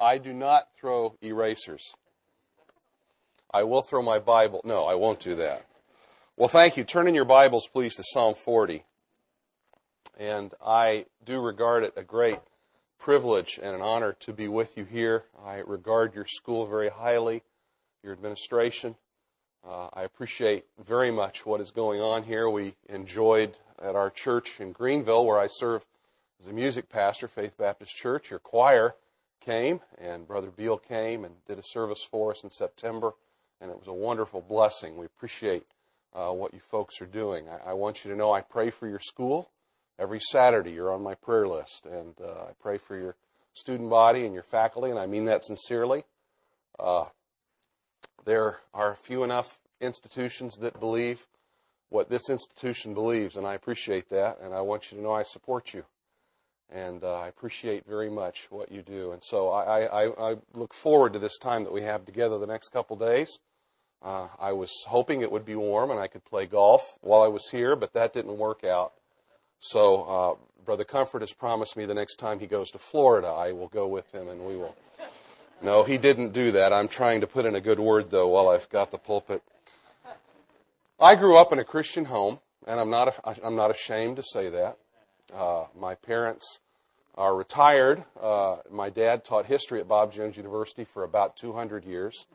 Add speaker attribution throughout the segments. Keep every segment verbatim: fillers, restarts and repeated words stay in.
Speaker 1: I do not throw erasers. I will throw my Bible. No, I won't do that. Well, thank you. Turn in your Bibles, please, to Psalm forty. And I do regard it a great privilege and an honor to be with you here. I regard your school very highly, your administration. Uh, I appreciate very much what is going on here. We enjoyed at our church in Greenville, where I serve as a music pastor, Faith Baptist Church. Your choir came, and Brother Beal came and did a service for us in September, and it was a wonderful blessing. We appreciate uh, what you folks are doing. I, I want you to know I pray for your school. Every Saturday you're on my prayer list, and uh, I pray for your student body and your faculty, and I mean that sincerely. Uh, there are few enough institutions that believe what this institution believes, and I appreciate that, and I want you to know I support you. And uh, I appreciate very much what you do. And so I, I, I look forward to this time that we have together the next couple days. Uh, I was hoping it would be warm and I could play golf while I was here, but that didn't work out. So uh, Brother Comfort has promised me the next time he goes to Florida, I will go with him and we will. No, he didn't do that. I'm trying to put in a good word, though, while I've got the pulpit. I grew up in a Christian home, and I'm not, I'm not ashamed to say that. Uh, my parents are retired. Uh, my dad taught history at Bob Jones University for about two hundred years.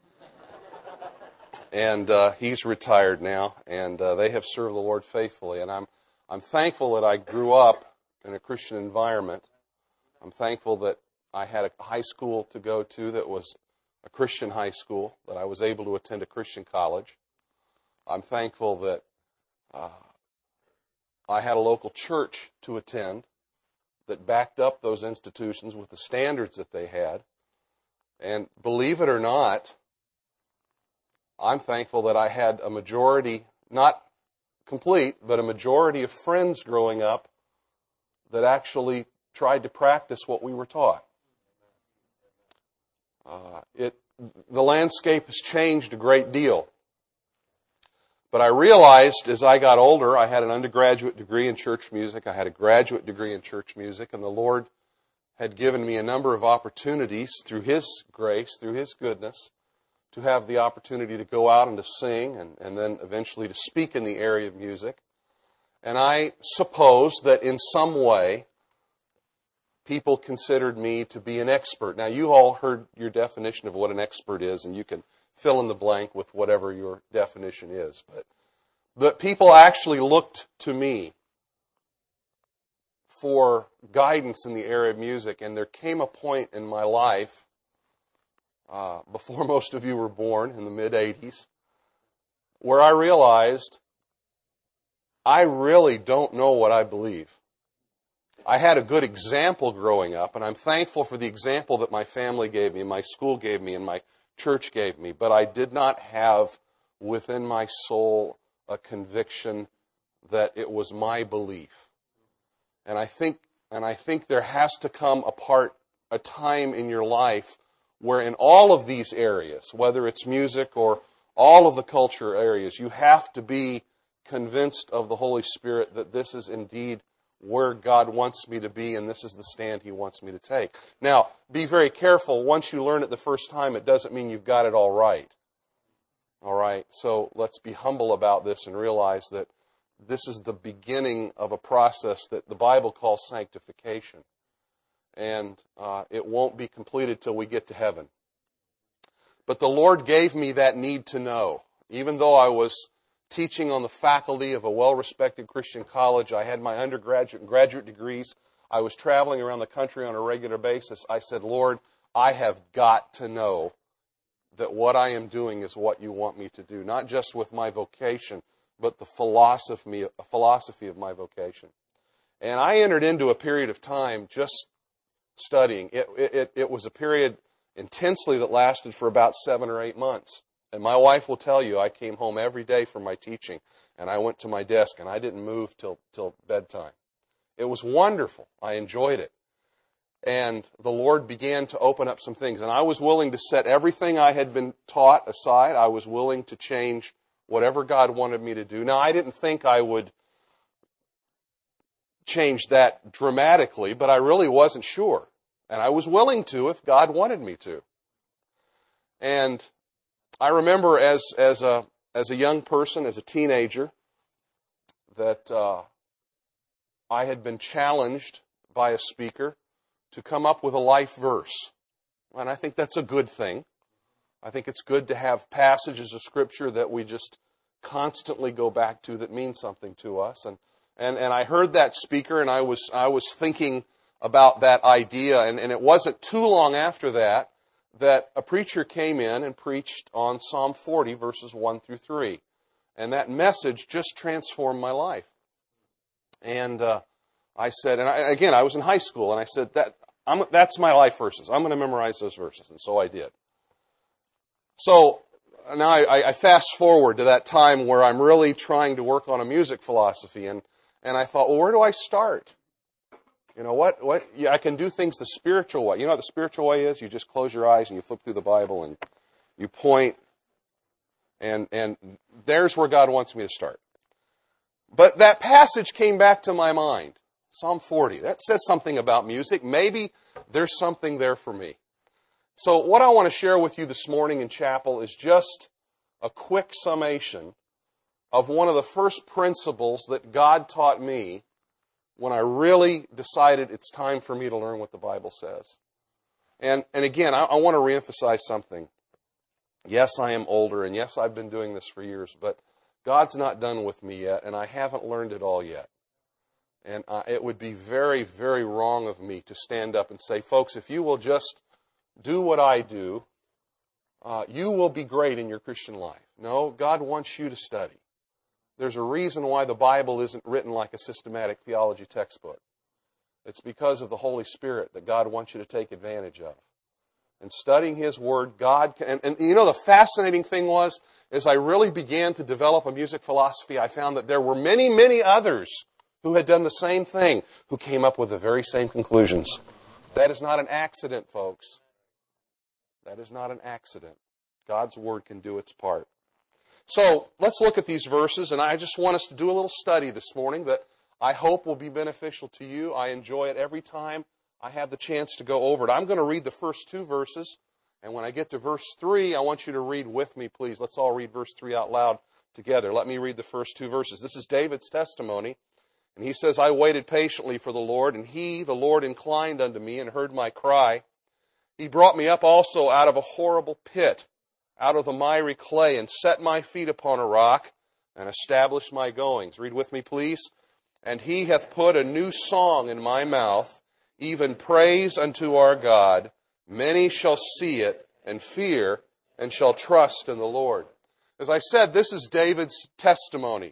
Speaker 1: And uh, he's retired now, and uh, they have served the Lord faithfully. And I'm I'm thankful that I grew up in a Christian environment. I'm thankful that I had a high school to go to that was a Christian high school, that I was able to attend a Christian college. I'm thankful that uh, I had a local church to attend that backed up those institutions with the standards that they had. And believe it or not, I'm thankful that I had a majority, not complete, but a majority of friends growing up that actually tried to practice what we were taught. Uh, it, the landscape has changed a great deal. But I realized as I got older, I had an undergraduate degree in church music. I had a graduate degree in church music. And the Lord had given me a number of opportunities through His grace, through His goodness, to have the opportunity to go out and to sing and, and then eventually to speak in the area of music. And I suppose that in some way, people considered me to be an expert. Now, you all heard your definition of what an expert is, and you can fill in the blank with whatever your definition is. But, but people actually looked to me for guidance in the area of music, and there came a point in my life, uh, before most of you were born, in the mid-eighties, where I realized I really don't know what I believe. I had a good example growing up, and I'm thankful for the example that my family gave me, my school gave me, and my church gave me, but I did not have within my soul a conviction that it was my belief. And I think, and I think there has to come a part, a time in your life where in all of these areas, whether it's music or all of the culture areas, you have to be convinced of the Holy Spirit that this is indeed where God wants me to be, and this is the stand He wants me to take. Now, be very careful. Once you learn it the first time, it doesn't mean you've got it all right. All right? So let's be humble about this and realize that this is the beginning of a process that the Bible calls sanctification. And uh, it won't be completed till we get to heaven. But the Lord gave me that need to know. Even though I was teaching on the faculty of a well-respected Christian college, I had my undergraduate and graduate degrees, I was traveling around the country on a regular basis, I said, Lord, I have got to know that what I am doing is what you want me to do, not just with my vocation, but the philosophy, philosophy of my vocation. And I entered into a period of time just studying. It, it, it was a period intensely that lasted for about seven or eight months. And my wife will tell you, I came home every day from my teaching, and I went to my desk, and I didn't move till till bedtime. It was wonderful. I enjoyed it. And the Lord began to open up some things. And I was willing to set everything I had been taught aside. I was willing to change whatever God wanted me to do. Now, I didn't think I would change that dramatically, but I really wasn't sure. And I was willing to if God wanted me to. And I remember as as a as a young person, as a teenager, that uh, I had been challenged by a speaker to come up with a life verse. And I think that's a good thing. I think it's good to have passages of Scripture that we just constantly go back to that mean something to us. And and, and I heard that speaker, and I was I was thinking about that idea. And, and it wasn't too long after that that a preacher came in and preached on Psalm forty, verses one through three. And that message just transformed my life. And uh, I said, and I, again, I was in high school, and I said, that I'm, that's my life verses. I'm going to memorize those verses. And so I did. So now I, I fast forward to that time where I'm really trying to work on a music philosophy. And, and I thought, well, where do I start? You know, what, what, yeah, I can do things the spiritual way. You know what the spiritual way is? You just close your eyes and you flip through the Bible and you point. And, and there's where God wants me to start. But that passage came back to my mind. Psalm forty. That says something about music. Maybe there's something there for me. So what I want to share with you this morning in chapel is just a quick summation of one of the first principles that God taught me when I really decided it's time for me to learn what the Bible says. And, and again, I, I want to reemphasize something. Yes, I am older, and yes, I've been doing this for years, but God's not done with me yet, and I haven't learned it all yet. And uh, it would be very, very wrong of me to stand up and say, folks, if you will just do what I do, uh, you will be great in your Christian life. No, God wants you to study. There's a reason why the Bible isn't written like a systematic theology textbook. It's because of the Holy Spirit that God wants you to take advantage of. And studying His Word, God can, and, and you know the fascinating thing was, as I really began to develop a music philosophy, I found that there were many, many others who had done the same thing, who came up with the very same conclusions. That is not an accident, folks. That is not an accident. God's Word can do its part. So let's look at these verses, and I just want us to do a little study this morning that I hope will be beneficial to you. I enjoy it every time I have the chance to go over it. I'm going to read the first two verses, and when I get to verse three, I want you to read with me, please. Let's all read verse three out loud together. Let me read the first two verses. This is David's testimony, and he says, I waited patiently for the Lord, and He, the Lord, inclined unto me and heard my cry. He brought me up also out of a horrible pit, out of the miry clay, and set my feet upon a rock, and established my goings. Read with me, please. And He hath put a new song in my mouth, even praise unto our God. Many shall see it, and fear, and shall trust in the Lord. As I said, this is David's testimony.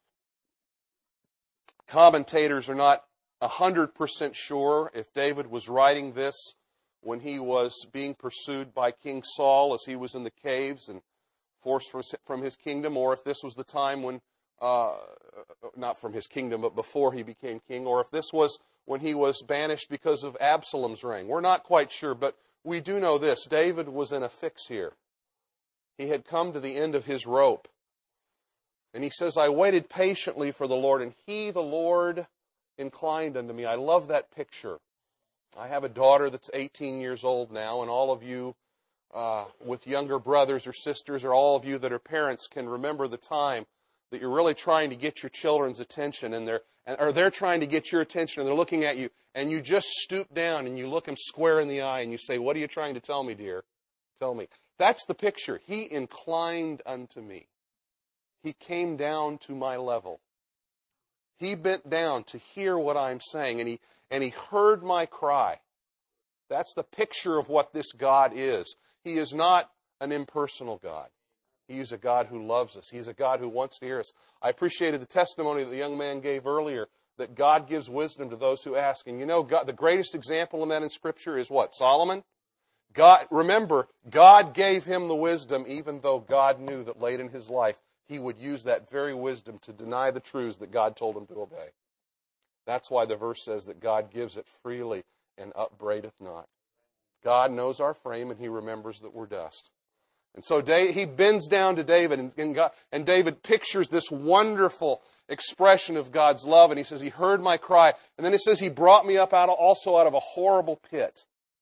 Speaker 1: Commentators are not one hundred percent sure if David was writing this when he was being pursued by King Saul as he was in the caves and forced from his kingdom, or if this was the time when, uh, not from his kingdom, but before he became king, or if this was when he was banished because of Absalom's reign. We're not quite sure, but we do know this. David was in a fix here. He had come to the end of his rope. And he says, I waited patiently for the Lord, and He, the Lord, inclined unto me. I love that picture. I have a daughter that's eighteen years old now, and all of you uh, with younger brothers or sisters, or all of you that are parents, can remember the time that you're really trying to get your children's attention, and they're, or they're trying to get your attention, and they're looking at you, and you just stoop down, and you look them square in the eye, and you say, what are you trying to tell me, dear? Tell me. That's the picture. He inclined unto me. He came down to my level. He bent down to hear what I'm saying, and he and he heard my cry. That's the picture of what this God is. He is not an impersonal God. He is a God who loves us. He's a God who wants to hear us. I appreciated the testimony that the young man gave earlier, that God gives wisdom to those who ask. And you know, God, the greatest example of that in Scripture is what? Solomon? God, remember, God gave him the wisdom, even though God knew that late in his life he would use that very wisdom to deny the truths that God told him to obey. That's why the verse says that God gives it freely and upbraideth not. God knows our frame, and He remembers that we're dust. And so He bends down to David, and, and, God, and David pictures this wonderful expression of God's love, and he says, He heard my cry. And then it says, He brought me up out of, also out of a horrible pit.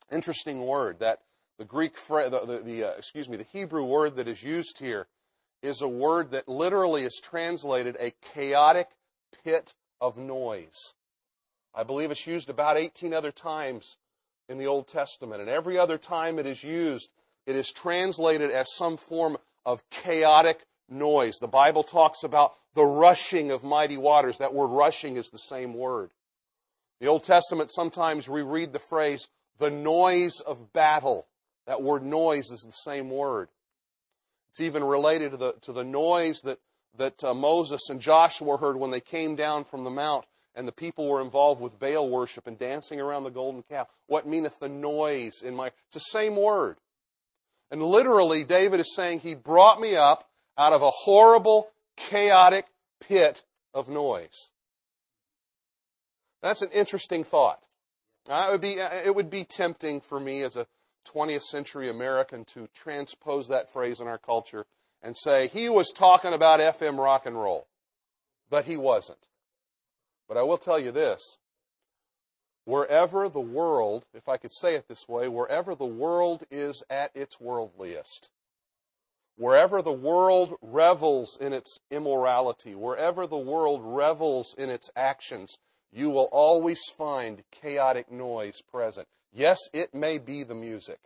Speaker 1: Interesting word. That the Greek, the, the, the uh, excuse me, the Hebrew word that is used here is a word that literally is translated a chaotic pit of noise. I believe it's used about eighteen other times in the Old Testament, and every other time it is used, it is translated as some form of chaotic noise. The Bible talks about the rushing of mighty waters. That word rushing is the same word. The Old Testament, sometimes we read the phrase, the noise of battle. That word noise is the same word. It's even related to the, to the noise that, that uh, Moses and Joshua heard when they came down from the mount and the people were involved with Baal worship and dancing around the golden calf. What meaneth the noise in my... It's the same word. And literally, David is saying, he brought me up out of a horrible, chaotic pit of noise. That's an interesting thought. Uh, it would be, it would be tempting for me as a twentieth century American to transpose that phrase in our culture and say, he was talking about F M rock and roll. But he wasn't. But I will tell you this. Wherever the world, if I could say it this way, wherever the world is at its worldliest, wherever the world revels in its immorality, wherever the world revels in its actions, you will always find chaotic noise present. Yes, it may be the music.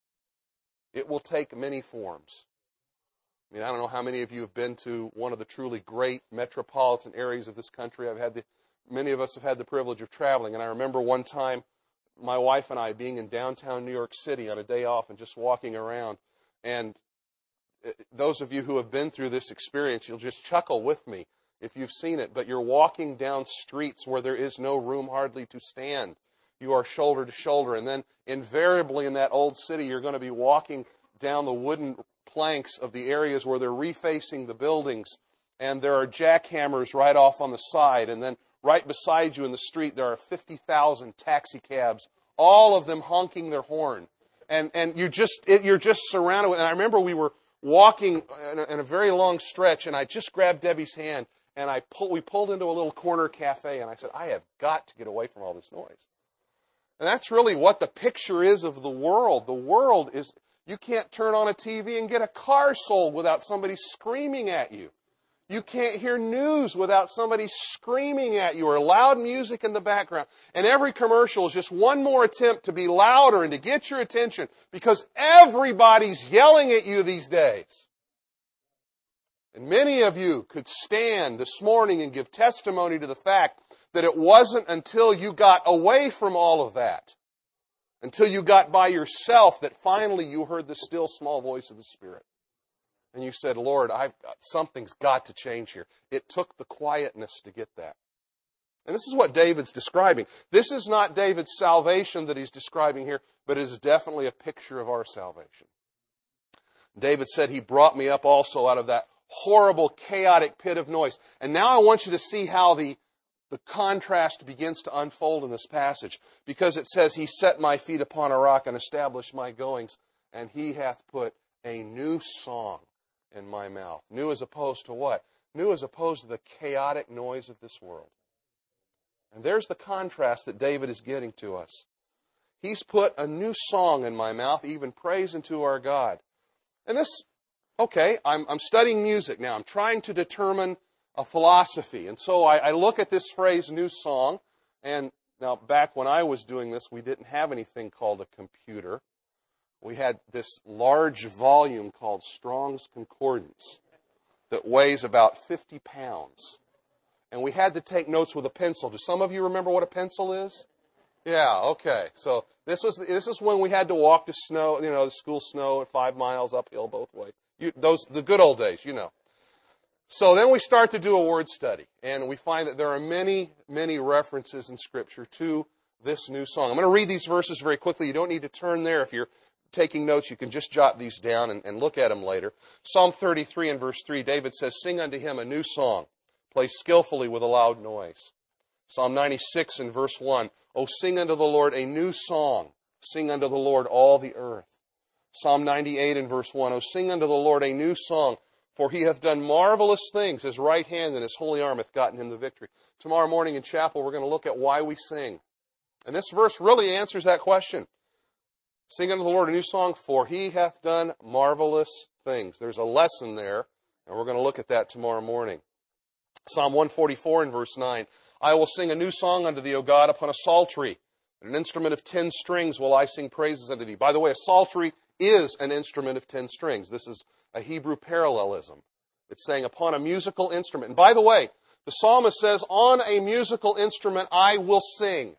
Speaker 1: It will take many forms. I mean, I don't know how many of you have been to one of the truly great metropolitan areas of this country. I've had the, many of us have had the privilege of traveling, and I remember one time my wife and I being in downtown New York City on a day off and just walking around. And those of you who have been through this experience, you'll just chuckle with me if you've seen it. But you're walking down streets where there is no room hardly to stand. You are shoulder to shoulder. And then invariably in that old city, you're going to be walking down the wooden planks of the areas where they're refacing the buildings. And there are jackhammers right off on the side. And then right beside you in the street, there are fifty thousand taxi cabs, all of them honking their horn. And and you just it, you're just surrounded with. And I remember we were walking in a, in a very long stretch, and I just grabbed Debbie's hand, and I pull, we pulled into a little corner cafe, and I said, I have got to get away from all this noise. And that's really what the picture is of the world. The world is, you can't turn on a T V and get a car sold without somebody screaming at you. You can't hear news without somebody screaming at you or loud music in the background. And every commercial is just one more attempt to be louder and to get your attention because everybody's yelling at you these days. And many of you could stand this morning and give testimony to the fact that it wasn't until you got away from all of that, until you got by yourself, that finally you heard the still small voice of the Spirit. And you said, Lord, I've got, something's got to change here. It took the quietness to get that. And this is what David's describing. This is not David's salvation that he's describing here, but it is definitely a picture of our salvation. David said, he brought me up also out of that horrible, chaotic pit of noise. And now I want you to see how the, the contrast begins to unfold in this passage. Because it says, he set my feet upon a rock and established my goings, and he hath put a new song in my mouth. New as opposed to what? New as opposed to the chaotic noise of this world. And there's the contrast that David is getting to us. He's put a new song in my mouth, even praise unto our God. And this, okay, I'm, I'm studying music now. I'm trying to determine a philosophy. And so I, I look at this phrase, new song. And now back when I was doing this, we didn't have anything called a computer. We had this large volume called Strong's Concordance that weighs about fifty pounds. And we had to take notes with a pencil. Do some of you remember what a pencil is? Yeah, okay. So this was this is when we had to walk to snow, you know, the school snow at five miles uphill both ways. You, those the good old days, you know. So then we start to do a word study, and we find that there are many, many references in Scripture to this new song. I'm going to read these verses very quickly. You don't need to turn there. If you're taking notes, you can just jot these down and, and look at them later. Psalm thirty-three and verse three, David says, sing unto him a new song, play skillfully with a loud noise. Psalm ninety-six and verse one, O sing unto the Lord a new song, sing unto the Lord all the earth. Psalm ninety-eight and verse one, O sing unto the Lord a new song, for he hath done marvelous things. His right hand and his holy arm hath gotten him the victory. Tomorrow morning in chapel, we're going to look at why we sing. And this verse really answers that question. Sing unto the Lord a new song, for He hath done marvelous things. There's a lesson there, and we're going to look at that tomorrow morning. Psalm one forty-four and verse nine. I will sing a new song unto thee, O God, upon a psaltery. And an instrument of ten strings will I sing praises unto thee. By the way, a psaltery is an instrument of ten strings. This is a Hebrew parallelism. It's saying upon a musical instrument. And by the way, the psalmist says, on a musical instrument I will sing.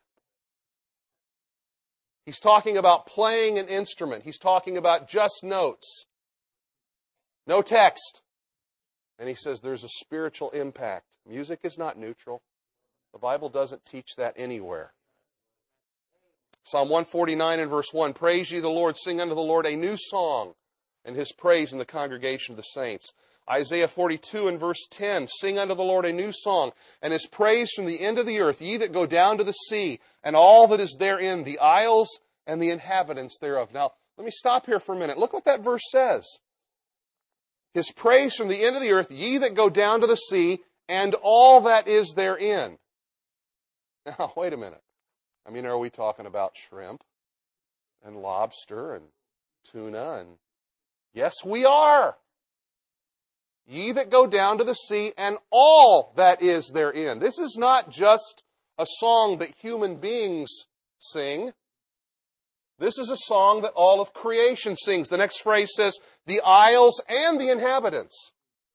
Speaker 1: He's talking about playing an instrument. He's talking about just notes. No text. And he says there's a spiritual impact. Music is not neutral. The Bible doesn't teach that anywhere. Psalm one forty-nine and verse one, praise ye the Lord, sing unto the Lord a new song, and His praise in the congregation of the saints. Isaiah forty-two and verse ten, sing unto the Lord a new song, and His praise from the end of the earth, ye that go down to the sea, and all that is therein, the isles and the inhabitants thereof. Now, let me stop here for a minute. Look what that verse says. His praise from the end of the earth, ye that go down to the sea, and all that is therein. Now, wait a minute. I mean, are we talking about shrimp and lobster and tuna? And yes, we are. Ye that go down to the sea and all that is therein. This is not just a song that human beings sing. This is a song that all of creation sings. The next phrase says, the isles and the inhabitants.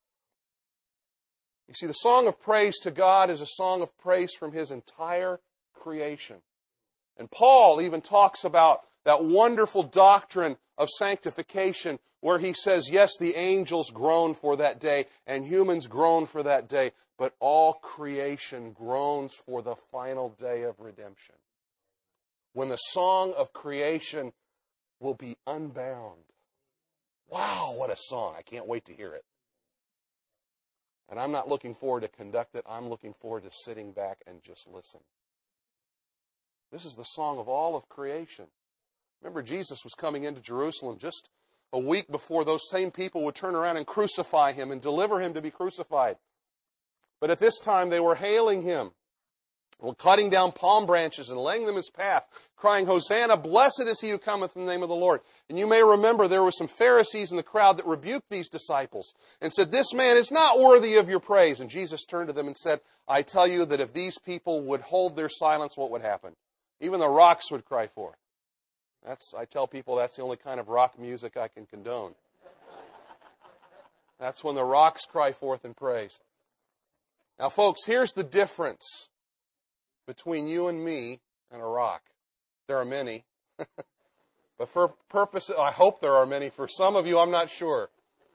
Speaker 1: You see, the song of praise to God is a song of praise from His entire creation. And Paul even talks about that wonderful doctrine of sanctification where he says, yes, the angels groan for that day and humans groan for that day, but all creation groans for the final day of redemption, when the song of creation will be unbound. Wow, what a song. I can't wait to hear it. And I'm not looking forward to conduct it. I'm looking forward to sitting back and just listen. This is the song of all of creation. Remember, Jesus was coming into Jerusalem just a week before those same people would turn around and crucify Him and deliver Him to be crucified. But at this time, they were hailing Him, well, cutting down palm branches and laying them in His path, crying, Hosanna, blessed is He who cometh in the name of the Lord. And you may remember there were some Pharisees in the crowd that rebuked these disciples and said, this man is not worthy of your praise. And Jesus turned to them and said, I tell you that if these people would hold their silence, what would happen? Even the rocks would cry forth. That's, I tell people that's the only kind of rock music I can condone. That's when the rocks cry forth in praise. Now, folks, here's the difference between you and me and a rock. There are many. But for purpose, I hope there are many. For some of you, I'm not sure.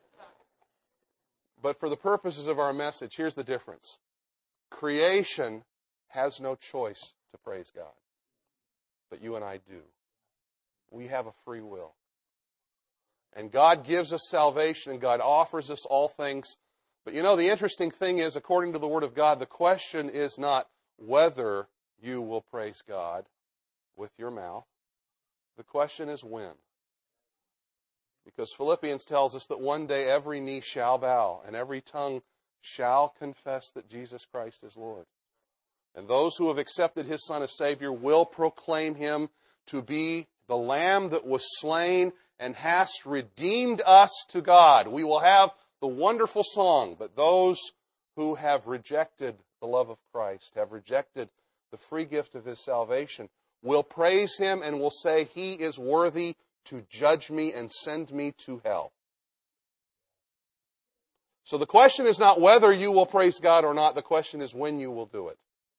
Speaker 1: But for the purposes of our message, here's the difference. Creation has no choice to praise God. But you and I do. We have a free will. And God gives us salvation, and God offers us all things. But you know, the interesting thing is, according to the Word of God, the question is not whether you will praise God with your mouth. The question is when. Because Philippians tells us that one day every knee shall bow, and every tongue shall confess that Jesus Christ is Lord. And those who have accepted His Son as Savior will proclaim Him to be the Lamb that was slain and hast redeemed us to God. We will have the wonderful song, but those who have rejected the love of Christ, have rejected the free gift of His salvation, will praise Him and will say, He is worthy to judge me and send me to hell. So the question is not whether you will praise God or not. The question is when you will do it.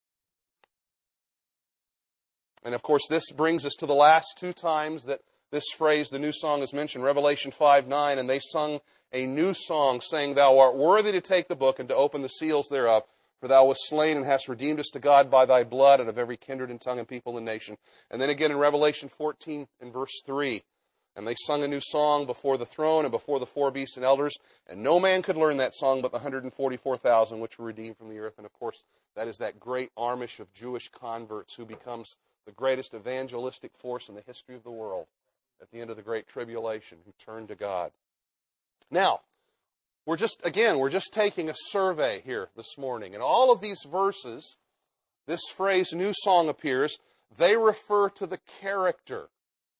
Speaker 1: And of course, this brings us to the last two times that this phrase, the new song, is mentioned. Revelation five nine, and they sung a new song, saying, Thou art worthy to take the book and to open the seals thereof, for Thou wast slain and hast redeemed us to God by Thy blood and of every kindred and tongue and people and nation. And then again in Revelation fourteen and verse three, and they sung a new song before the throne and before the four beasts and elders, and no man could learn that song but the one hundred forty-four thousand which were redeemed from the earth. And of course, that is that great Amish of Jewish converts who becomes the greatest evangelistic force in the history of the world at the end of the Great Tribulation, who turned to God. Now, we're just, again, we're just taking a survey here this morning. And all of these verses, this phrase, new song, appears. They refer to the character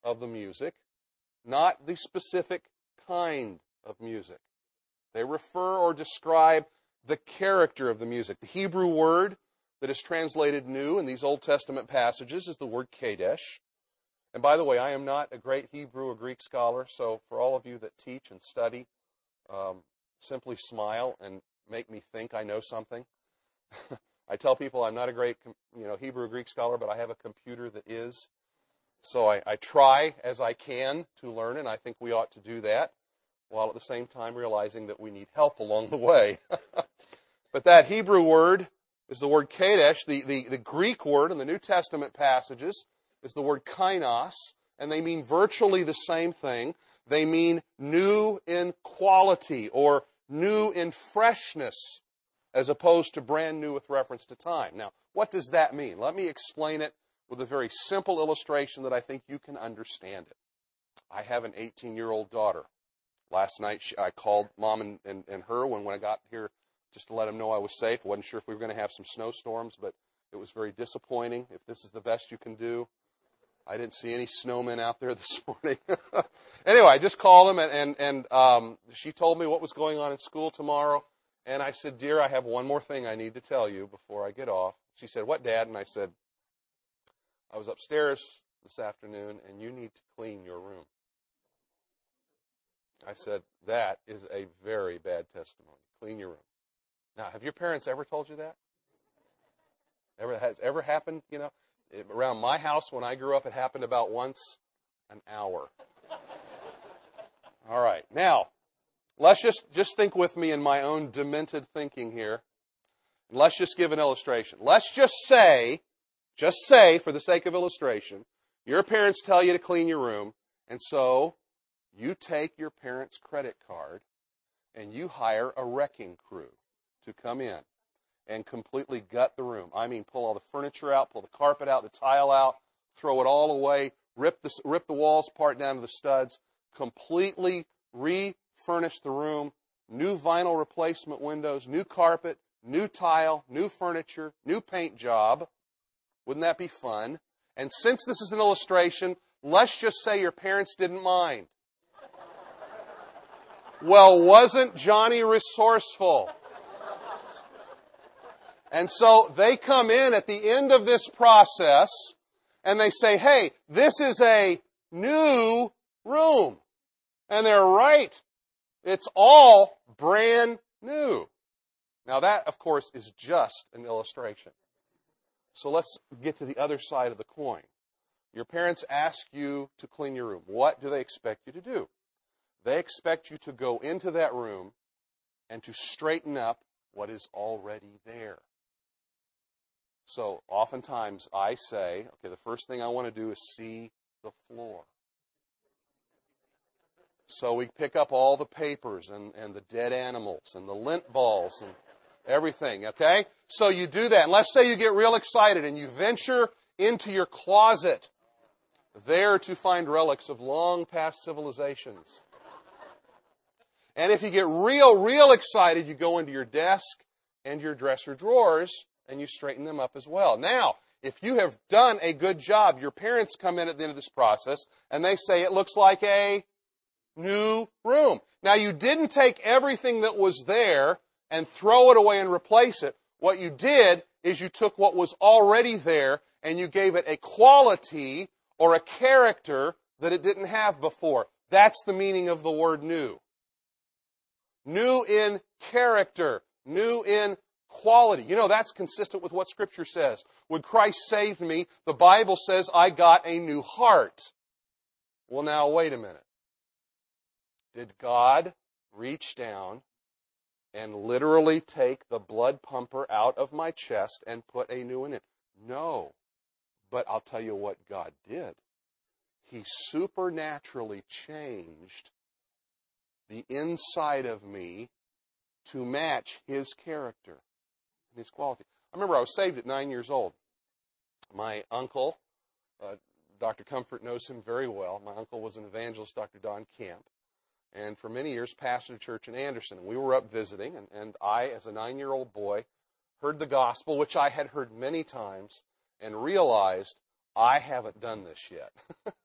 Speaker 1: of the music, not the specific kind of music. They refer or describe the character of the music. The Hebrew word that is translated new in these Old Testament passages is the word Kadesh. And by the way, I am not a great Hebrew or Greek scholar, so for all of you that teach and study, um, simply smile and make me think I know something. I tell people I'm not a great you know, Hebrew or Greek scholar, but I have a computer that is. So I, I try as I can to learn, and I think we ought to do that, while at the same time realizing that we need help along the way. But that Hebrew word is the word Kadesh. The, the, the Greek word in the New Testament passages is the word kainos, and they mean virtually the same thing. They mean new in quality or new in freshness, as opposed to brand new with reference to time. Now, what does that mean? Let me explain it with a very simple illustration that I think you can understand it. I have an eighteen-year-old daughter. Last night she, I called Mom and, and, and her when, when I got here just to let them know I was safe. I wasn't sure if we were going to have some snowstorms, but it was very disappointing. If this is the best you can do, I didn't see any snowmen out there this morning. Anyway, I just called them, and, and, and um, she told me what was going on in school tomorrow. And I said, dear, I have one more thing I need to tell you before I get off. She said, what, Dad? And I said, I was upstairs this afternoon, and you need to clean your room. I said, that is a very bad testimony. Clean your room. Now, have your parents ever told you that? Ever has ever happened, you know? It, around my house when I grew up, it happened about once an hour. All right. Now, let's just, just think with me in my own demented thinking here. And let's just give an illustration. Let's just say, just say, for the sake of illustration, your parents tell you to clean your room, and so you take your parents' credit card and you hire a wrecking crew to come in and completely gut the room. I mean, pull all the furniture out, pull the carpet out, the tile out, throw it all away, rip the, rip the walls apart down to the studs, completely refurnish the room, new vinyl replacement windows, new carpet, new tile, new furniture, new paint job. Wouldn't that be fun? And since this is an illustration, let's just say your parents didn't mind. Well, wasn't Johnny resourceful? And so they come in at the end of this process and they say, hey, this is a new room. And they're right. It's all brand new. Now that, of course, is just an illustration. So let's get to the other side of the coin. Your parents ask you to clean your room. What do they expect you to do? They expect you to go into that room and to straighten up what is already there. So oftentimes I say, okay, the first thing I want to do is see the floor. So we pick up all the papers and, and the dead animals and the lint balls and everything, okay? So you do that. And let's say you get real excited and you venture into your closet there to find relics of long past civilizations. And if you get real, real excited, you go into your desk and your dresser drawers and you straighten them up as well. Now, if you have done a good job, your parents come in at the end of this process and they say it looks like a new room. Now, you didn't take everything that was there and throw it away and replace it. What you did is you took what was already there and you gave it a quality or a character that it didn't have before. That's the meaning of the word new. New in character, new in quality. You know, that's consistent with what Scripture says. When Christ saved me, the Bible says I got a new heart. Well, now, wait a minute. Did God reach down and literally take the blood pumper out of my chest and put a new one in? No. But I'll tell you what God did. He supernaturally changed the inside of me to match His character and His quality. I remember I was saved at nine years old. My uncle, uh, Doctor Comfort knows him very well. My uncle was an evangelist, Doctor Don Camp, and for many years pastored a church in Anderson. We were up visiting, and, and I, as a nine-year-old boy, heard the gospel, which I had heard many times, and realized I haven't done this yet.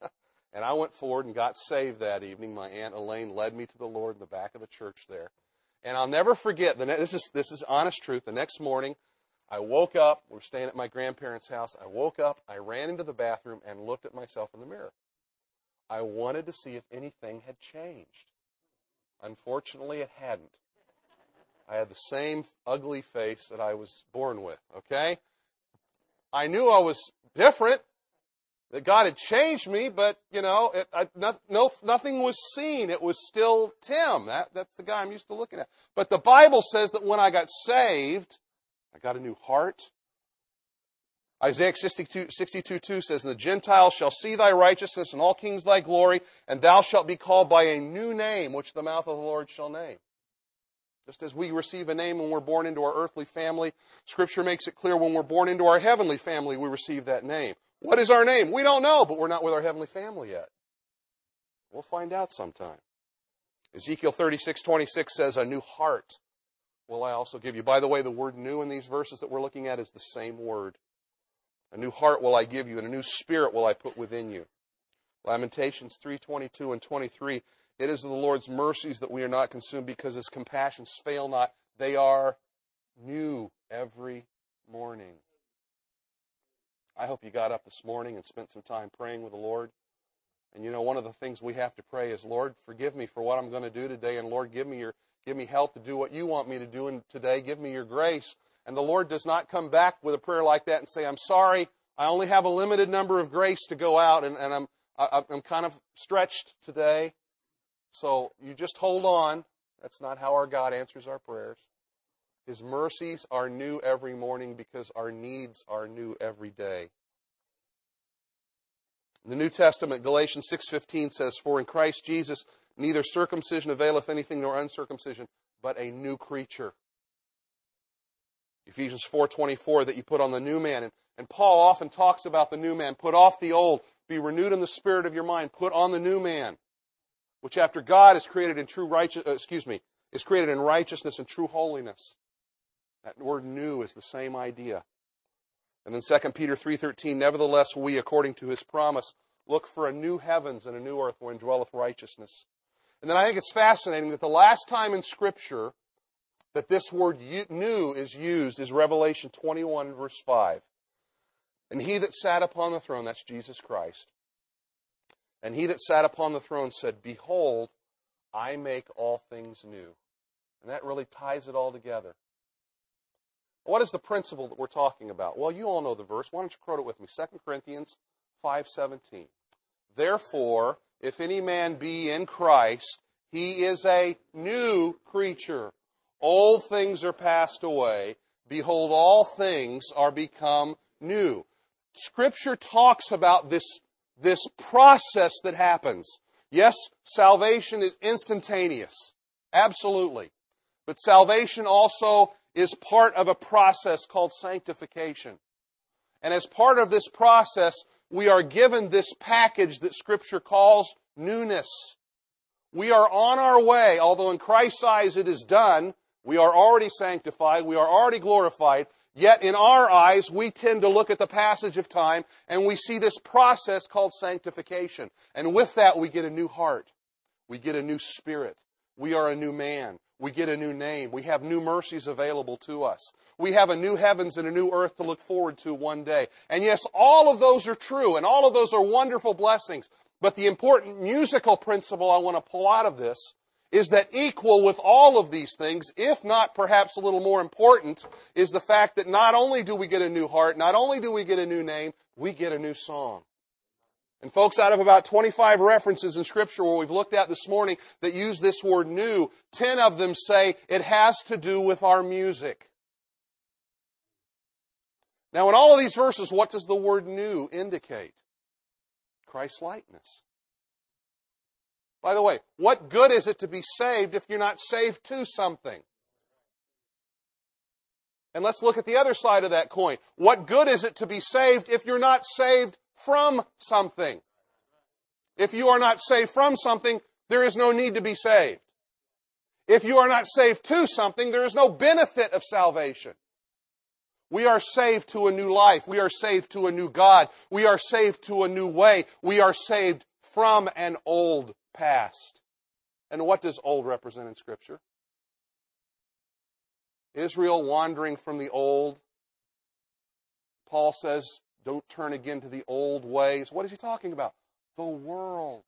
Speaker 1: And I went forward and got saved that evening. My Aunt Elaine led me to the Lord in the back of the church there. And I'll never forget, the ne- this is this is honest truth, the next morning, I woke up, we were staying at my grandparents' house, I woke up, I ran into the bathroom and looked at myself in the mirror. I wanted to see if anything had changed. Unfortunately, it hadn't. I had the same ugly face that I was born with, okay? I knew I was different, that God had changed me, but, you know, it, I, not, no, nothing was seen. It was still Tim. That, that's the guy I'm used to looking at. But the Bible says that when I got saved, I got a new heart. Isaiah sixty-two two says, "And the Gentiles shall see thy righteousness, and all kings thy glory, and thou shalt be called by a new name, which the mouth of the Lord shall name." Just as we receive a name when we're born into our earthly family, Scripture makes it clear when we're born into our heavenly family, we receive that name. What is our name? We don't know, but we're not with our heavenly family yet. We'll find out sometime. Ezekiel thirty-six twenty-six says, "A new heart will I also give you." By the way, the word new in these verses that we're looking at is the same word. A new heart will I give you, and a new spirit will I put within you. Lamentations three twenty-two and twenty-three, "It is of the Lord's mercies that we are not consumed, because his compassions fail not. They are new every morning." I hope you got up this morning and spent some time praying with the Lord. And you know, one of the things we have to pray is, "Lord, forgive me for what I'm going to do today, and Lord, give me your give me help to do what you want me to do in today. Give me your grace." And the Lord does not come back with a prayer like that and say, "I'm sorry, I only have a limited number of grace to go out, and, and I'm I, I'm kind of stretched today. So you just hold on." That's not how our God answers our prayers. His mercies are new every morning because our needs are new every day. In the New Testament, Galatians six fifteen says, "For in Christ Jesus neither circumcision availeth anything nor uncircumcision, but a new creature." Ephesians four twenty-four, that you put on the new man. And, and Paul often talks about the new man. Put off the old. Be renewed in the spirit of your mind. Put on the new man, which after God is created in true righteous, uh, excuse me, is created in righteousness and true holiness. That word "new" is the same idea. And then Second Peter three thirteen, "Nevertheless we, according to his promise, look for a new heavens and a new earth wherein dwelleth righteousness." And then I think it's fascinating that the last time in Scripture that this word "new" is used is Revelation twenty-one, verse five. "And he that sat upon the throne," that's Jesus Christ, "and he that sat upon the throne said, Behold, I make all things new." And that really ties it all together. What is the principle that we're talking about? Well, you all know the verse. Why don't you quote it with me? Second Corinthians five seventeen. "Therefore, if any man be in Christ, he is a new creature. Old things are passed away. Behold, all things are become new." Scripture talks about this, this process that happens. Yes, salvation is instantaneous. Absolutely. But salvation also is part of a process called sanctification. And as part of this process, we are given this package that Scripture calls newness. We are on our way, although in Christ's eyes it is done. We are already sanctified. We are already glorified. Yet in our eyes, we tend to look at the passage of time and we see this process called sanctification. And with that, we get a new heart. We get a new spirit. We are a new man. We get a new name. We have new mercies available to us. We have a new heavens and a new earth to look forward to one day. And yes, all of those are true, and all of those are wonderful blessings. But the important musical principle I want to pull out of this is that equal with all of these things, if not perhaps a little more important, is the fact that not only do we get a new heart, not only do we get a new name, we get a new song. And folks, out of about twenty-five references in Scripture where we've looked at this morning that use this word "new," ten of them say it has to do with our music. Now, in all of these verses, what does the word "new" indicate? Christ-likeness. By the way, what good is it to be saved if you're not saved to something? And let's look at the other side of that coin. What good is it to be saved if you're not saved from something? If you are not saved from something, there is no need to be saved. If you are not saved to something, there is no benefit of salvation. We are saved to a new life. We are saved to a new God. We are saved to a new way. We are saved from an old past. And what does old represent in Scripture? Israel wandering from the old. Paul says, don't turn again to the old ways. What is he talking about? The world.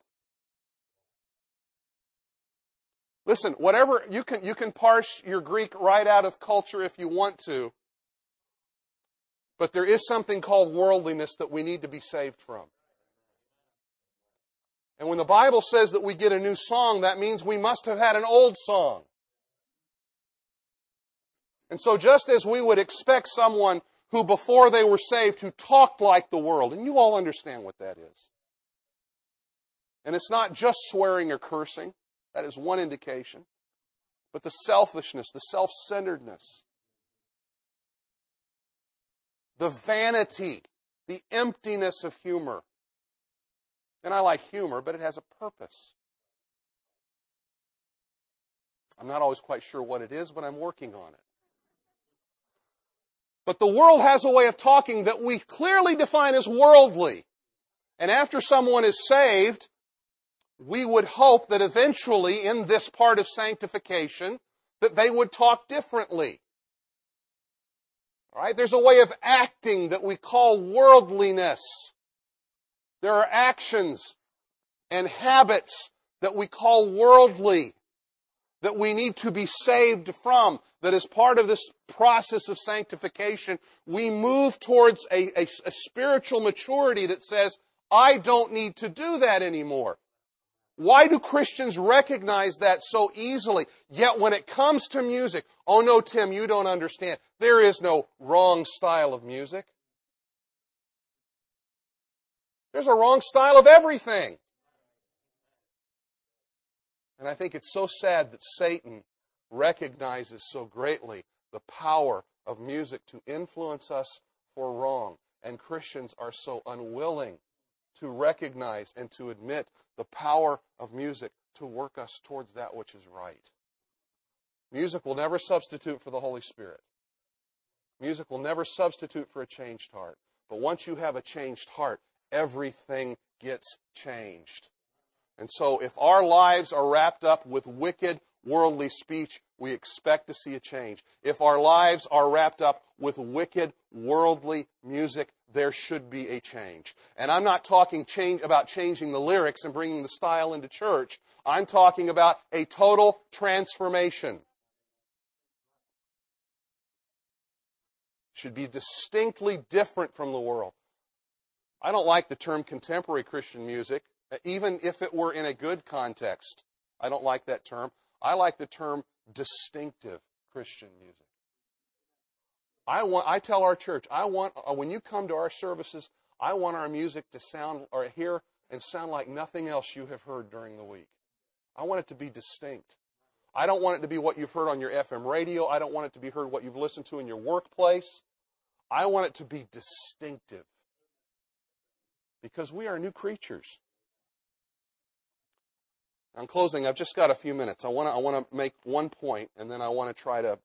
Speaker 1: Listen, whatever, you can, you can parse your Greek right out of culture if you want to. But there is something called worldliness that we need to be saved from. And when the Bible says that we get a new song, that means we must have had an old song. And so just as we would expect someone who before they were saved, who talked like the world, and you all understand what that is. And it's not just swearing or cursing. That is one indication. But the selfishness, the self-centeredness, the vanity, the emptiness of humor. And I like humor, but it has a purpose. I'm not always quite sure what it is, but I'm working on it. But the world has a way of talking that we clearly define as worldly. And after someone is saved, we would hope that eventually in this part of sanctification that they would talk differently. All right? There's a way of acting that we call worldliness. There are actions and habits that we call worldly, that we need to be saved from, that as part of this process of sanctification, we move towards a, a, a spiritual maturity that says, I don't need to do that anymore. Why do Christians recognize that so easily? Yet when it comes to music, oh no, Tim, you don't understand. There is no wrong style of music. There's a wrong style of everything. And I think it's so sad that Satan recognizes so greatly the power of music to influence us for wrong. And Christians are so unwilling to recognize and to admit the power of music to work us towards that which is right. Music will never substitute for the Holy Spirit. Music will never substitute for a changed heart. But once you have a changed heart, everything gets changed. And so if our lives are wrapped up with wicked, worldly speech, we expect to see a change. If our lives are wrapped up with wicked, worldly music, there should be a change. And I'm not talking change about changing the lyrics and bringing the style into church. I'm talking about a total transformation. It should be distinctly different from the world. I don't like the term contemporary Christian music, even if it were in a good context. I don't like that term. I like the term distinctive Christian music. I want. I tell our church, I want, when you come to our services, I want our music to sound or hear and sound like nothing else you have heard during the week. I want it to be distinct. I don't want it to be what you've heard on your F M radio. I don't want it to be heard what you've listened to in your workplace. I want it to be distinctive. Because we are new creatures. In closing, I've just got a few minutes. I want to I want to make one point, and then I want to try to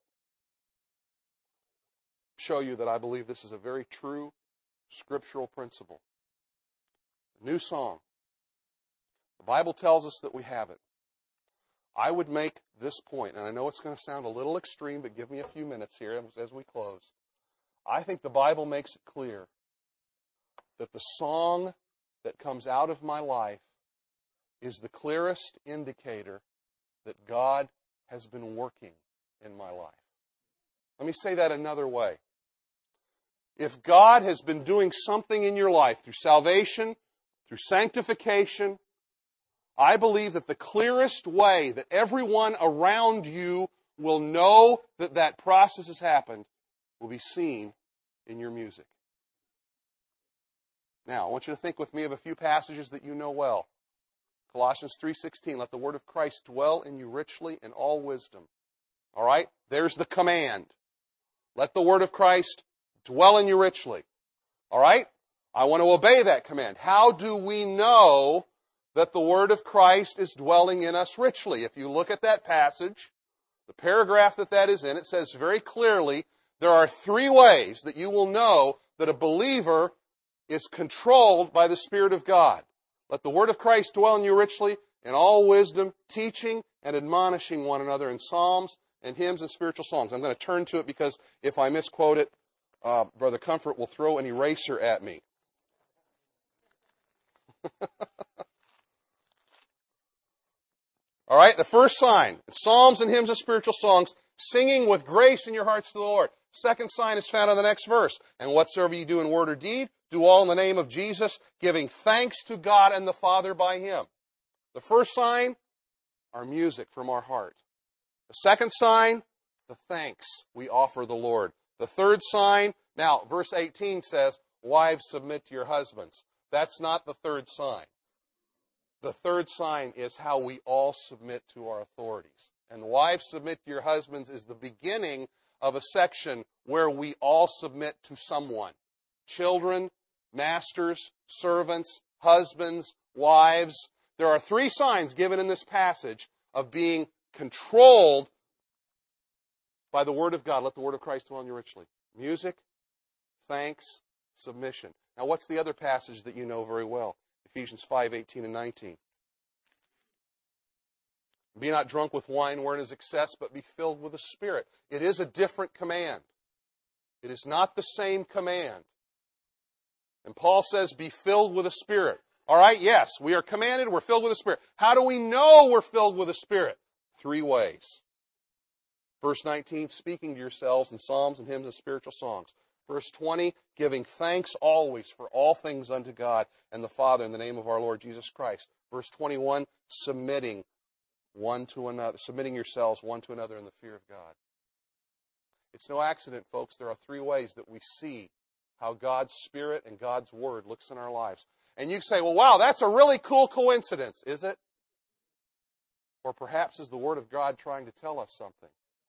Speaker 1: show you that I believe this is a very true scriptural principle. A new song. The Bible tells us that we have it. I would make this point, and I know it's going to sound a little extreme, but give me a few minutes here as we close. I think the Bible makes it clear that the song that comes out of my life is the clearest indicator that God has been working in my life. Let me say that another way. If God has been doing something in your life through salvation, through sanctification, I believe that the clearest way that everyone around you will know that that process has happened will be seen in your music. Now, I want you to think with me of a few passages that you know well. Colossians three sixteen, let the word of Christ dwell in you richly in all wisdom. All right? There's the command. Let the word of Christ dwell in you richly. All right? I want to obey that command. How do we know that the word of Christ is dwelling in us richly? If you look at that passage, the paragraph that that is in, it says very clearly, there are three ways that you will know that a believer is controlled by the Spirit of God. Let the word of Christ dwell in you richly in all wisdom, teaching and admonishing one another in psalms and hymns and spiritual songs. I'm going to turn to it because if I misquote it, uh, Brother Comfort will throw an eraser at me. All right, the first sign, psalms and hymns and spiritual songs, singing with grace in your hearts to the Lord. Second sign is found in the next verse. And whatsoever you do in word or deed, do all in the name of Jesus, giving thanks to God and the Father by Him. The first sign, our music from our heart. The second sign, the thanks we offer the Lord. The third sign, now verse eighteen says, wives submit to your husbands. That's not the third sign. The third sign is how we all submit to our authorities. And wives submit to your husbands is the beginning of a section where we all submit to someone. Children, masters, servants, husbands, wives. There are three signs given in this passage of being controlled by the Word of God. Let the Word of Christ dwell in you richly. Music, thanks, submission. Now what's the other passage that you know very well? Ephesians five, eighteen and nineteen. Be not drunk with wine wherein is excess, but be filled with the Spirit. It is a different command. It is not the same command. And Paul says, be filled with the Spirit. All right, yes, we are commanded, we're filled with the Spirit. How do we know we're filled with the Spirit? Three ways. Verse nineteen, speaking to yourselves in psalms and hymns and spiritual songs. Verse twenty, giving thanks always for all things unto God and the Father in the name of our Lord Jesus Christ. Verse twenty-one, submitting one to another, submitting yourselves one to another in the fear of God. It's no accident, folks. There are three ways that we see how God's Spirit and God's Word looks in our lives. And you say, well, wow, that's a really cool coincidence, is it? Or perhaps is the Word of God trying to tell us something?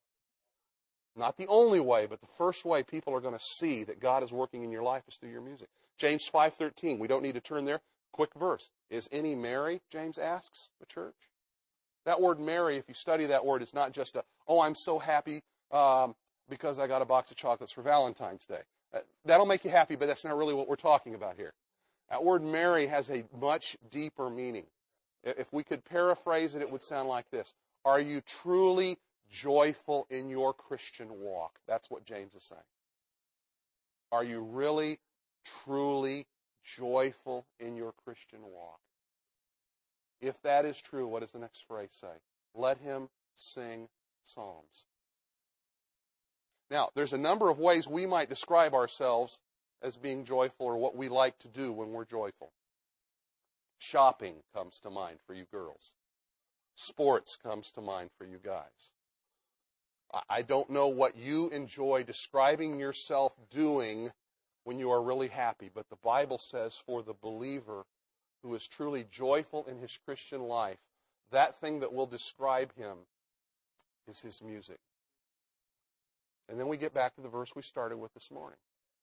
Speaker 1: Not the only way, but the first way people are going to see that God is working in your life is through your music. James five thirteen, we don't need to turn there. Quick verse. Is any merry, James asks the church? That word merry, if you study that word, is not just a, oh, I'm so happy um, because I got a box of chocolates for Valentine's Day. That'll make you happy, but that's not really what we're talking about here. That word merry has a much deeper meaning. If we could paraphrase it, it would sound like this. Are you truly joyful in your Christian walk? That's what James is saying. Are you really, truly joyful in your Christian walk? If that is true, what does the next phrase say? Let him sing psalms. Now, there's a number of ways we might describe ourselves as being joyful or what we like to do when we're joyful. Shopping comes to mind for you girls. Sports comes to mind for you guys. I don't know what you enjoy describing yourself doing when you are really happy, but the Bible says for the believer who is truly joyful in his Christian life, that thing that will describe him is his music. And then we get back to the verse we started with this morning.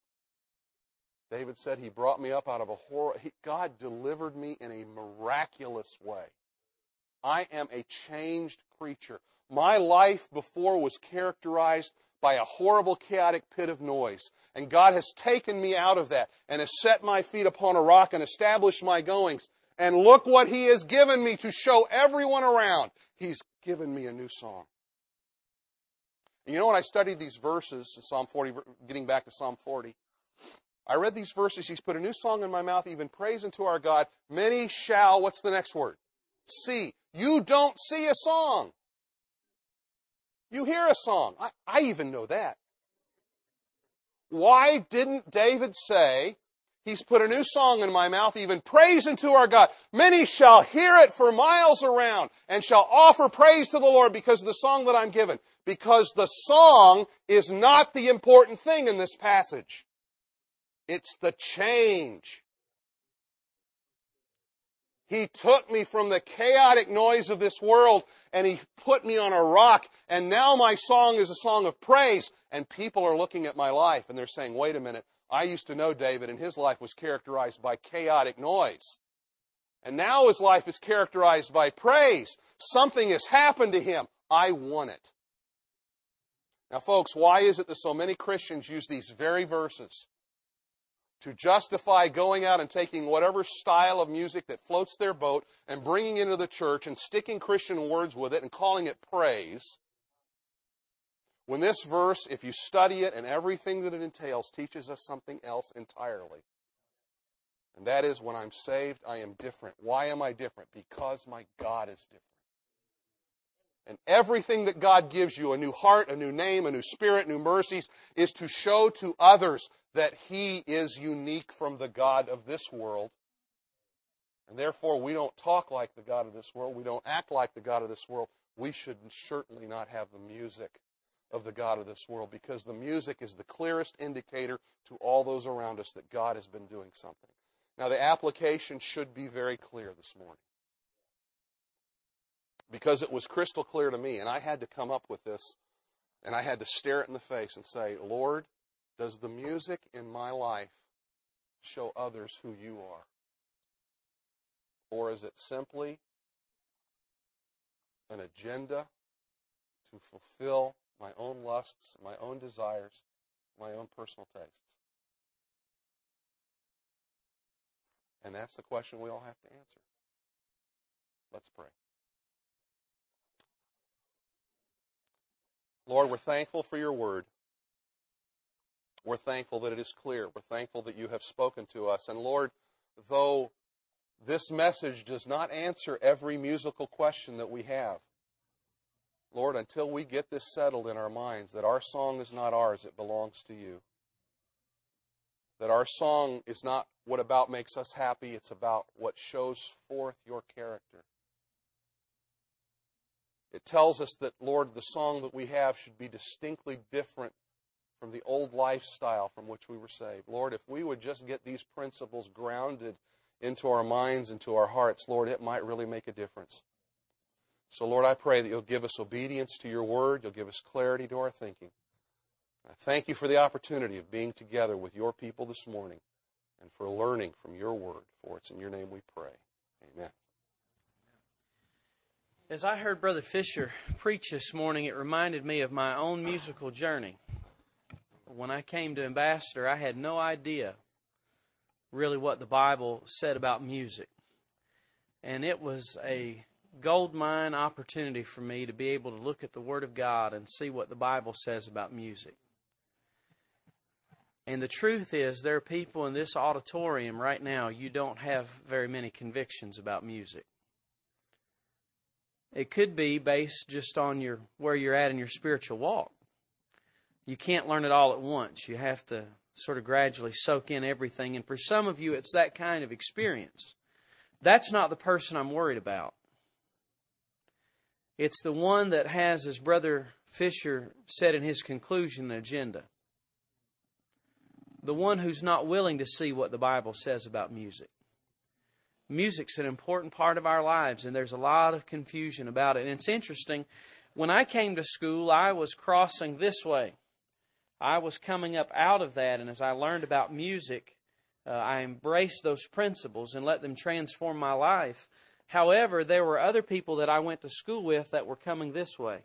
Speaker 1: David said, he brought me up out of a horror. He, God delivered me in a miraculous way. I am a changed creature. My life before was characterized by a horrible, chaotic pit of noise. And God has taken me out of that and has set my feet upon a rock and established my goings. And look what He has given me to show everyone around. He's given me a new song. And you know, when I studied these verses, Psalm forty, getting back to Psalm forty, I read these verses. He's put a new song in my mouth, even praise unto our God. Many shall, what's the next word? See. You don't see a song. You hear a song. I, I even know that. Why didn't David say, He's put a new song in my mouth, even praise unto our God. Many shall hear it for miles around and shall offer praise to the Lord because of the song that I'm given. Because the song is not the important thing in this passage. It's the change. He took me from the chaotic noise of this world and He put me on a rock. And now my song is a song of praise. And people are looking at my life and they're saying, wait a minute. I used to know David and his life was characterized by chaotic noise. And now his life is characterized by praise. Something has happened to him. I want it. Now folks, why is it that so many Christians use these very verses to justify going out and taking whatever style of music that floats their boat and bringing it into the church and sticking Christian words with it and calling it praise, when this verse, if you study it and everything that it entails, teaches us something else entirely. And that is, when I'm saved, I am different. Why am I different? Because my God is different. And everything that God gives you, a new heart, a new name, a new spirit, new mercies, is to show to others that He is unique from the God of this world. And therefore, we don't talk like the God of this world. We don't act like the God of this world. We should certainly not have the music of the God of this world, because the music is the clearest indicator to all those around us that God has been doing something. Now, the application should be very clear this morning, because it was crystal clear to me, and I had to come up with this, and I had to stare it in the face and say, Lord, does the music in my life show others who You are? Or is it simply an agenda to fulfill my own lusts, my own desires, my own personal tastes? And that's the question we all have to answer. Let's pray. Lord, we're thankful for Your word. We're thankful that it is clear. We're thankful that You have spoken to us. And Lord, though this message does not answer every musical question that we have, Lord, until we get this settled in our minds, that our song is not ours, it belongs to You. That our song is not what about makes us happy, it's about what shows forth Your character. It tells us that, Lord, the song that we have should be distinctly different from the old lifestyle from which we were saved. Lord, if we would just get these principles grounded into our minds, into our hearts, Lord, it might really make a difference. So, Lord, I pray that You'll give us obedience to Your word. You'll give us clarity to our thinking. I thank You for the opportunity of being together with Your people this morning and for learning from Your word. For it's in Your name we pray. Amen.
Speaker 2: As I heard Brother Fisher preach this morning, it reminded me of my own musical journey. When I came to Ambassador, I had no idea really what the Bible said about music. And it was a gold mine opportunity for me to be able to look at the Word of God and see what the Bible says about music. And the truth is, there are people in this auditorium right now, you don't have very many convictions about music. It could be based just on your where you're at in your spiritual walk. You can't learn it all at once. You have to sort of gradually soak in everything. And for some of you, it's that kind of experience. That's not the person I'm worried about. It's the one that has, as Brother Fisher said in his conclusion, an agenda. The one who's not willing to see what the Bible says about music. Music's an important part of our lives, and there's a lot of confusion about it. And it's interesting, when I came to school, I was crossing this way. I was coming up out of that, and as I learned about music, uh, I embraced those principles and let them transform my life. However, there were other people that I went to school with that were coming this way.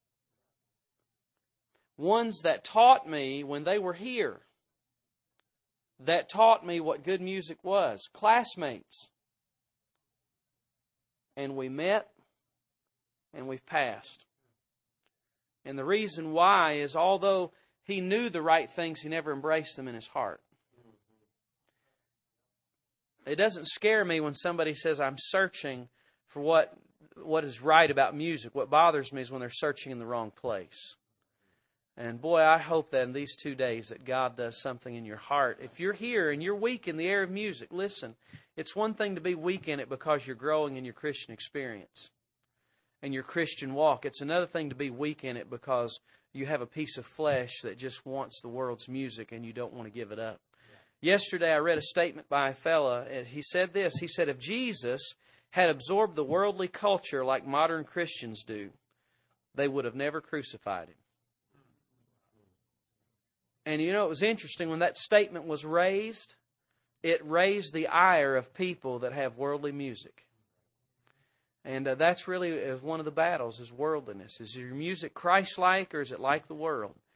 Speaker 2: Ones that taught me when they were here, that taught me what good music was. Classmates. And we met, and we've passed. And the reason why is, although he knew the right things, he never embraced them in his heart. It doesn't scare me when somebody says, I'm searching for what what is right about music. What bothers me is when they're searching in the wrong place. And boy, I hope that in these two days that God does something in your heart. If you're here and you're weak in the area of music, listen, it's one thing to be weak in it because you're growing in your Christian experience and your Christian walk. It's another thing to be weak in it because you have a piece of flesh that just wants the world's music and you don't want to give it up. Yeah. Yesterday I read a statement by a fella. He said this. He said, if Jesus had absorbed the worldly culture like modern Christians do, they would have never crucified Him. And you know, it was interesting when that statement was raised, it raised the ire of people that have worldly music. And uh, that's really uh, one of the battles is worldliness. Is your music Christ-like or is it like the world?